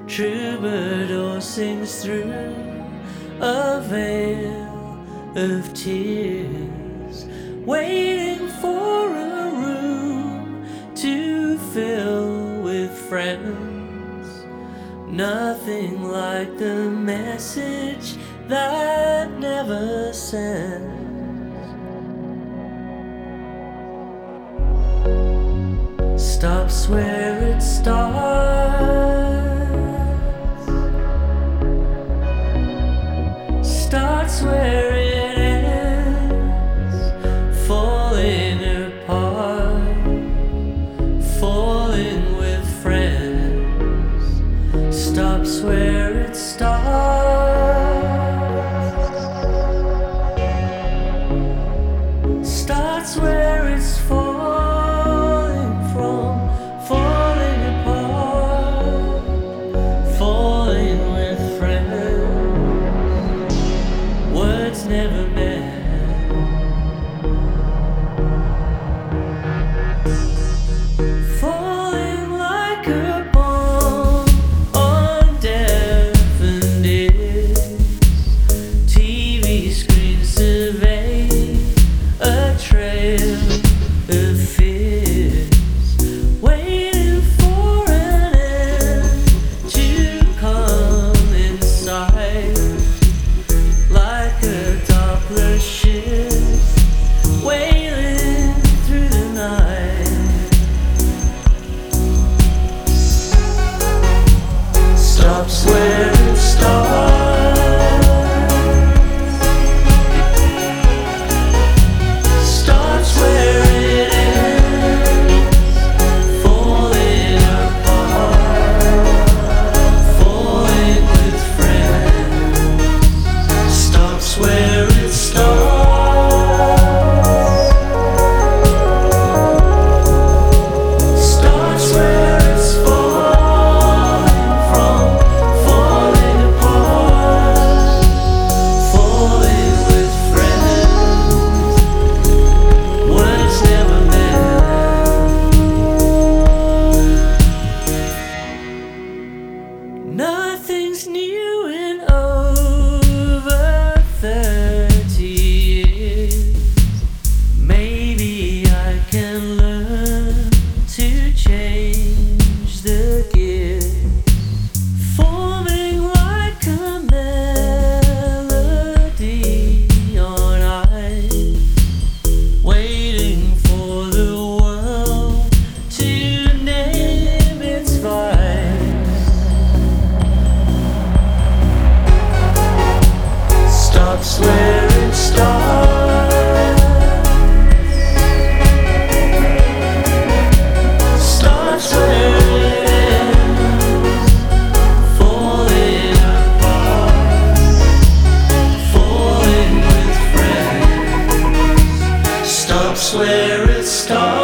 Troubadour sings through a veil of tears, waiting for a room to fill with friends. Nothing like the message that never sends. Stops where it starts where it ends, falling apart, falling with friends. Stops where it starts where it's falling from, falling apart, falling with friends. Words never met. Falling like a bomb on deafened ears. TV screens survey a trail of fears, waiting for an end to come inside. Like a Doppler shift, wailing through the night. Stops where it starts where it ends, falling apart, falling with friends. Stops where it starts where it's falling from, falling apart, falling with friends. Words never met. Nothing's new in over 30 years. Maybe I can learn to change the gears, forming like a melody on ice, waiting for the world to name its vice. Stops where it starts where it ends, falling apart, falling with friends. Stops where it starts